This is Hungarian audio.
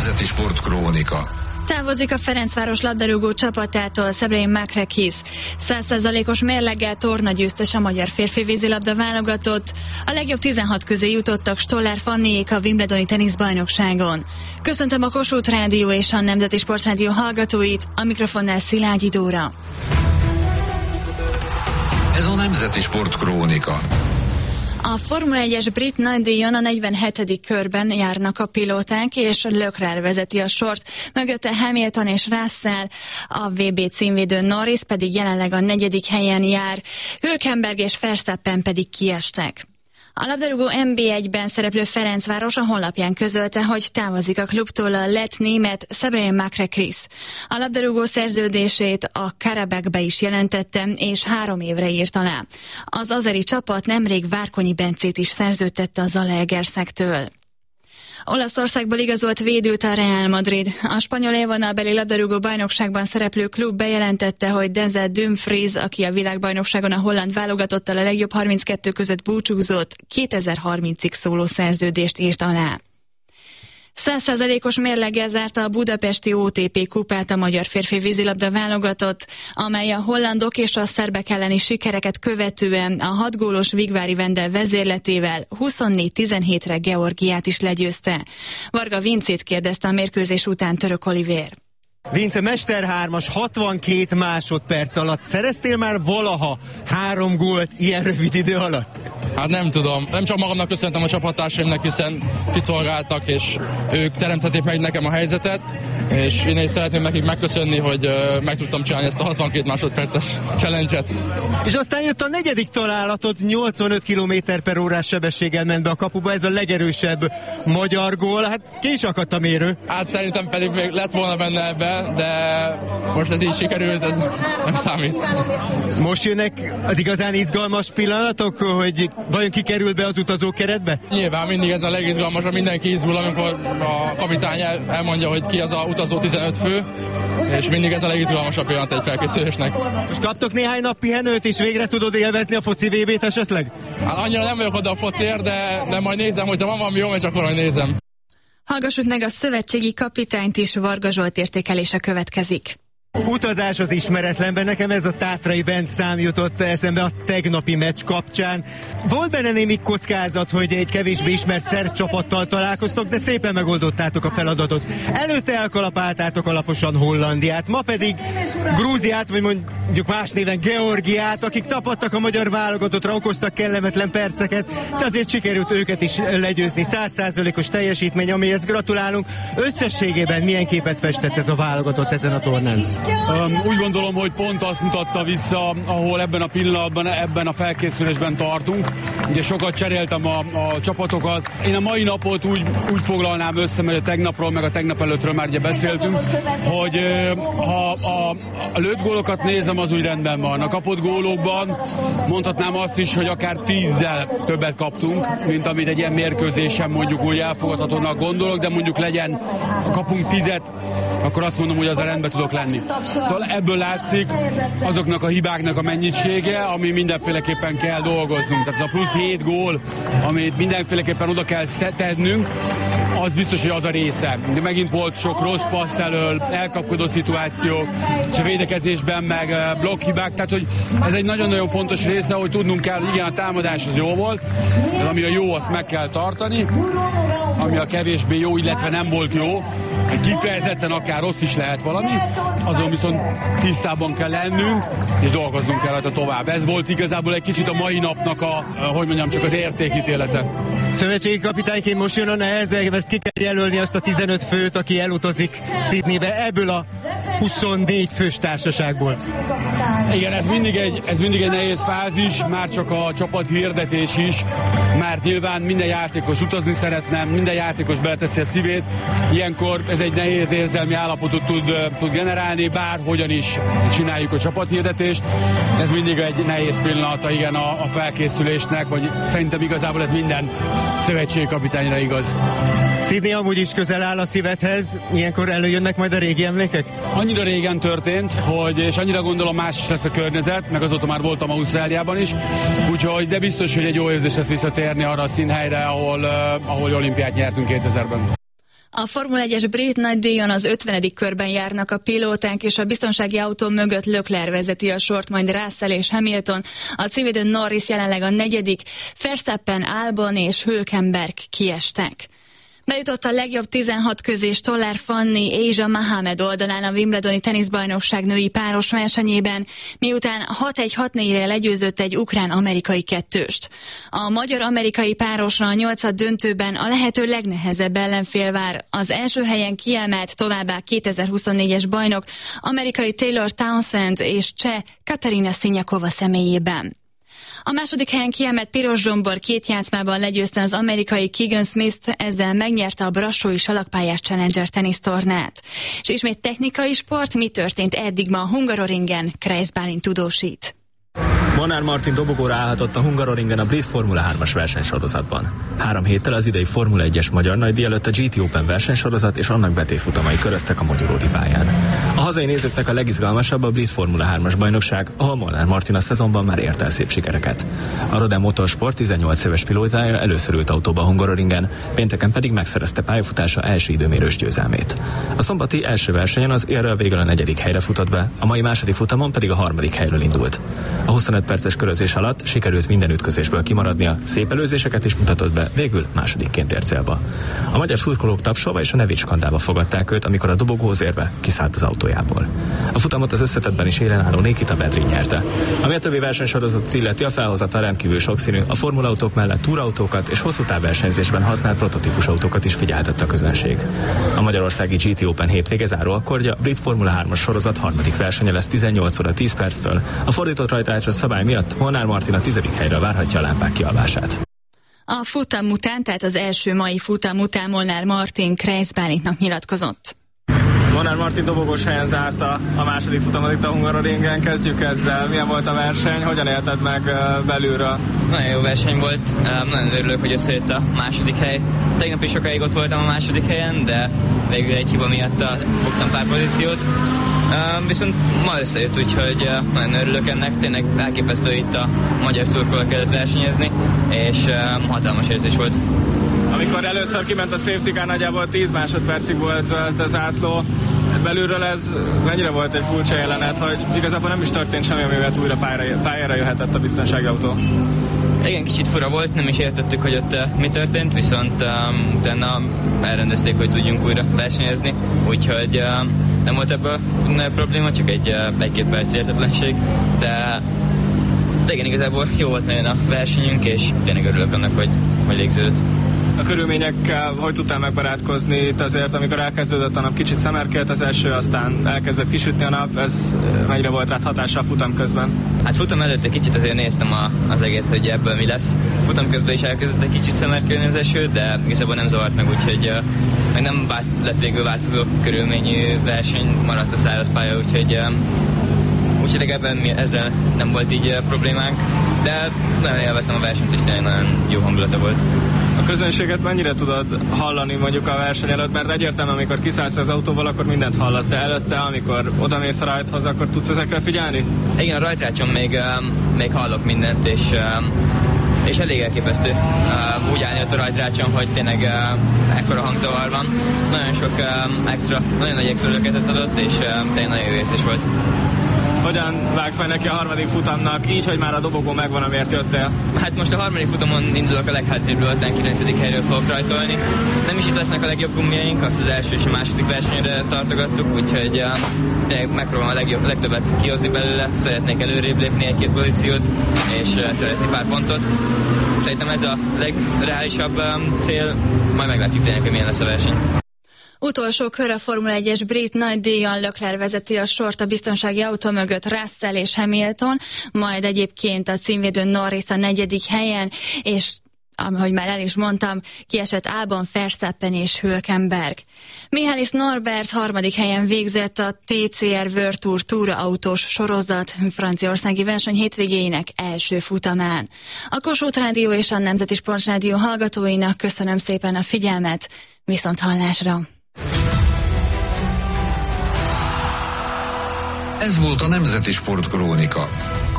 Nemzeti Sportkrónika. Távozik a Ferencváros labdarúgó csapatától Sebrén Makrekis. 100%-os mérleggel tornagyőztes a magyar férfi vízilabda válogatott. A legjobb 16 közé jutottak Stollár Fanniék a Wimbledoni teniszbajnokságon. Köszöntöm a Kossuth Rádió és a Nemzeti Sportrádió hallgatóit, a mikrofonnál Szilágyi Dóra. Ez a Nemzeti Sportkrónika. A Formula 1-es brit nagydíjon a 47. körben járnak a pilóták, és Leclerc vezeti a sort, mögötte Hamilton és Russell, a VB címvédő Norris pedig jelenleg a 4. helyen jár, Hülkenberg és Verstappen pedig kiestek. A labdarúgó NB1-ben szereplő Ferencváros a honlapján közölte, hogy távozik a klubtól a lett német Sebrén Makrekis. A labdarúgó szerződését a Karabakh-be is jelentette, és 3 évre írt alá. Az azeri csapat nemrég Várkonyi Bencét is szerződtette a Zalaegerszektől. Olaszországból igazolt védőt a Real Madrid. A spanyol élvonalbeli labdarúgó bajnokságban szereplő klub bejelentette, hogy Denzel Dumfries, aki a világbajnokságon a holland válogatottal a legjobb 32 között búcsúzott, 2030-ig szóló szerződést írt alá. 100%-os mérleggel zárta a budapesti OTP kupát a magyar férfi vízilabda válogatott, amely a hollandok és a szerbek elleni sikereket követően a 6 gólos Vigvári Vendel vezérletével 24-17-re Georgiát is legyőzte. Varga Vincét kérdezte a mérkőzés után Török Olivér. Vince, Mester 3-as 62 másodperc alatt szereztél már valaha 3 gólt ilyen rövid idő alatt? Hát nem tudom. Nem csak magamnak köszöntem a csapattársaimnak, hiszen kiszolgáltak, és ők teremtették meg nekem a helyzetet, és én is szeretném nekik megköszönni, hogy meg tudtam csinálni ezt a 62 másodperces challenge-et. És aztán jött a 4. találatod, 85 km/h sebességgel ment be a kapuba, ez a legerősebb magyar gól, hát ki is akadt a mérő. Hát szerintem pedig még lett volna benne ebbe, de most ez így sikerült, ez nem számít. Most jönnek az igazán izgalmas pillanatok, hogy vajon ki kerül be az utazó keretbe? Nyilván mindig ez a legizgalmasabb, mindenki izgul, amikor a kapitány elmondja, hogy ki az a utazó 15 fő, és mindig ez a legizgalmasabb pillanat egy felkészülésnek. Most kaptok néhány nap pihenőt, és végre tudod élvezni a foci VB-t esetleg? Hát annyira nem vagyok oda a fociért, de majd nézem, hogyha van valami jó meccs, akkor majd nézem. Hallgassuk meg a szövetségi kapitányt is, Varga Zsolt értékelése következik. Utazás az ismeretlenben, nekem ez a Tátrai Bence szám jutott eszembe a tegnapi meccs kapcsán. Volt benne némi kockázat, hogy egy kevésbé ismert szerb csapattal találkoztok, de szépen megoldottátok a feladatot. Előtte elkalapáltátok alaposan Hollandiát, ma pedig Grúziát, vagy mondjuk más néven Georgiát, akik tapadtak a magyar válogatottra, okoztak kellemetlen perceket, de azért sikerült őket is legyőzni. 100%-os teljesítmény, amihez gratulálunk. Összességében milyen képet festett ez a válogatott ezen a tornán? Úgy gondolom, hogy pont azt mutatta vissza, ahol ebben a pillanatban, ebben a felkészülésben tartunk. Ugye sokat cseréltem a csapatokat. Én a mai napot úgy foglalnám össze, mert a tegnapról, meg a tegnap előttről már ugye beszéltünk, hogy ha a lőtt gólokat nézem, az úgy rendben van. A kapott gólokban mondhatnám azt is, hogy akár 10-zel többet kaptunk, mint amit egy ilyen mérkőzésen mondjuk úgy elfogadhatónak gondolok, de mondjuk legyen, kapunk 10-et, akkor azt mondom, hogy azzal rendben tudok lenni. Szóval ebből látszik azoknak a hibáknak a mennyisége, ami mindenféleképpen kell dolgoznunk. Tehát az a plusz 7 gól, amit mindenféleképpen oda kell tennünk, az biztos, hogy az a része. De megint volt sok rossz passz elől, elkapkodó szituáció, és a védekezésben meg blokkhibák, tehát hogy ez egy nagyon-nagyon fontos része, hogy tudnunk kell, hogy igen, a támadás az jó volt, de ami a jó, azt meg kell tartani, ami a kevésbé jó, illetve nem volt jó, kifejezetten akár rossz is lehet valami, azon viszont tisztában kell lennünk, és dolgoznunk kell rajta tovább. Ez volt igazából egy kicsit a mai napnak csak az értékítélete. Szövetségi kapitányként most jön a nehezek, mert ki kell jelölni azt a 15 főt, aki elutazik Sydneybe ebből a 24 fős társaságból. Igen, ez mindig egy nehéz fázis, már csak a csapat hirdetés is, mert nyilván minden játékos utazni szeretne, minden játékos beleteszi a szívét, ilyenkor ez egy nehéz érzelmi állapotot tud generálni, bárhogyan is csináljuk a csapathirdetést. Ez mindig egy nehéz pillanata, igen, a felkészülésnek, vagy szerintem igazából ez minden szövetségkapitányra igaz. Sydney amúgy is közel áll a szívedhez, ilyenkor előjönnek majd a régi emlékek? Annyira régen történt, és annyira gondolom más is lesz a környezet, meg azóta már voltam Ausztráliában is, úgyhogy de biztos, hogy egy jó érzés lesz visszatérni arra a színhelyre, ahol olimpiát nyertünk 2000-ben. A Formula 1-es brit nagydíjon az 50. körben járnak a pilóták, és a biztonsági autó mögött Leclerc vezeti a sort, majd Russell és Hamilton. A címvédő Norris jelenleg a 4., Verstappen, Albon és Hülkenberg kiestek. Bejutott a legjobb 16 közé Stollár Fanni Ázsa Mohamed oldalán a Wimbledoni teniszbajnokság női páros versenyében, miután 6-1-6-4-re legyőzött egy ukrán-amerikai kettőst. A magyar-amerikai párosra a 8. döntőben a lehető legnehezebb ellenfél vár. Az első helyen kiemelt továbbá 2024-es bajnok, amerikai Taylor Townsend és cseh Katarina Siniakova személyében. A második helyen kiemelt Piros Zsombor 2 játszmában legyőzte az amerikai Keegan Smith-t, ezzel megnyerte a brassói salakpályás Challenger tenisztornát. És ismét technikai sport, mi történt eddig ma a Hungaroringen, Kreisz Bálint tudósít. Molnár Martin dobogóra állhatott a Hungaroringen a brit Formula 3-as versenysorozatban. 3 héttel az idei Formula 1-es magyar nagydíj előtt a GT Open versenysorozat és annak betétfutamai köröztek a Magyaródi pályán. A hazai nézőknek a legizgalmasabb a brit Formula 3-as bajnokság, ahol Molnár Martin a szezonban már ért el szép sikereket. A Roden Motorsport 18 éves pilótája először ült autóba a Hungaroringen, pénteken pedig megszerezte pályafutása első időmérős győzelmét. A szombati első versenyen az érrel végül a 4. helyre futott be, a mai második futamon pedig a 3. helyről indult. A 25 perces körözés alatt sikerült minden ütközésből kimaradnia, szép előzéseket is mutatott be, végül másodikként ért célba. A magyar szurkolók tapsolva és a nevét skandálva fogadták őt, amikor a dobogóhoz érve kiszállt az autójából. A futamot az összetettben is élen álló Nikita Bedrin nyerte. Ami a többi versenysorozatot illeti, a felhozata rendkívül sokszínű, a formulautók mellett túrautókat és hosszú távversenyzésben használt prototípusautókat is figyeltett a közönség. A magyarországi GT Open hétvége záró akkordja, brit Formula 3-as sorozat 3. versenye lesz 18 óra 10 perctől. A fordított rajtrácsos szabály miatt Molnár Martin a 10. helyre várhatja a lámpák kialvását. A futam után, tehát az első mai futam után Molnár Martin Kreisz Bálintnak nyilatkozott. Molnár Martin dobogós helyen zárta a második futamot itt a Hungaroringen. Kezdjük ezzel. Milyen volt a verseny? Hogyan élted meg belülről? Nagyon jó verseny volt. Nagyon örülök, hogy összejött a második hely. Tegnap is sokáig ott voltam a második helyen, de végül egy hiba miatt buktam pár pozíciót. Viszont ma összejött, úgyhogy nagyon örülök ennek. Tényleg elképesztő itt a magyar szurkolók előtt versenyezni, és hatalmas érzés volt. Amikor először kiment a safety car, nagyjából 10 másodpercig volt a zászló. Belülről ez mennyire volt egy furcsa jelenet, hogy igazából nem is történt semmi, amivel újra pályára jöhetett a biztonsági autó? Igen, kicsit fura volt, nem is értettük, hogy ott mi történt, viszont utána elrendezték, hogy tudjunk újra versenyezni, úgyhogy nem volt ebből probléma, csak egy-két perc értetlenség, de igen, igazából jó volt nagyon a versenyünk, és tényleg örülök annak, hogy végződött. A körülményekkel hogy tudtál megbarátkozni itt azért, amikor elkezdődött a nap, kicsit szemerkélt az eső, aztán elkezdett kisütni a nap, ez mennyire volt rád hatással futam közben? Hát futam előtt egy kicsit azért néztem az egét, hogy ebből mi lesz. Futam közben is elkezdett egy kicsit szemerkélni az eső, de igazából nem zavart meg, úgyhogy meg nem lett végül változó körülményű verseny, maradt a száraz pálya, úgyhogy ebben ezzel nem volt így problémánk, de nagyon élveztem a versenyt, és tényleg nagyon jó hangulata volt. A közönséget mennyire tudod hallani mondjuk a verseny előtt, mert egyértelműen amikor kiszállsz az autóval, akkor mindent hallasz, de előtte, amikor odamész a rajthoz, akkor tudsz ezekre figyelni? Igen, a rajtrácson még hallok mindent, és elég elképesztő úgy állni ott a rajtrácson, hogy tényleg ekkora hangzavar van. Nagyon sok nagyon nagy extra löketet adott, és tényleg nagyon jó érzés volt. Hogyan vágsz majd neki a harmadik futamnak, így, hogy már a dobogó megvan, amiért jöttél? Hát most a harmadik futamon indulok a leghátrébbről, aztán 9. helyről fogok rajtolni. Nem is itt lesznek a legjobb gummiaink, azt az első és a második versenyre tartogattuk, úgyhogy tényleg megpróbálom a legtöbbet kihozni belőle. Szeretnék előrébb lépni egy-két pozíciót, és szeretnék pár pontot. Szerintem ez a legreálisabb cél, majd meglátjuk tényleg, hogy milyen lesz a verseny. Utolsó kör a Formula 1-es brit nagydíjon, Leclerc vezeti a sort a biztonsági autó mögött, Russell és Hamilton, majd egyébként a címvédő Norris a 4. helyen, és ahogy már el is mondtam, kiesett Albon, Verstappen és Hülkenberg. Mihály Norbert 3. helyen végzett a TCR World Tour túraautós sorozat franciaországi verseny hétvégéinek első futamán. A Kossuth Rádió és a Nemzeti Sportrádió hallgatóinak köszönöm szépen a figyelmet, viszont hallásra! Ez volt a Nemzeti Sportkrónika.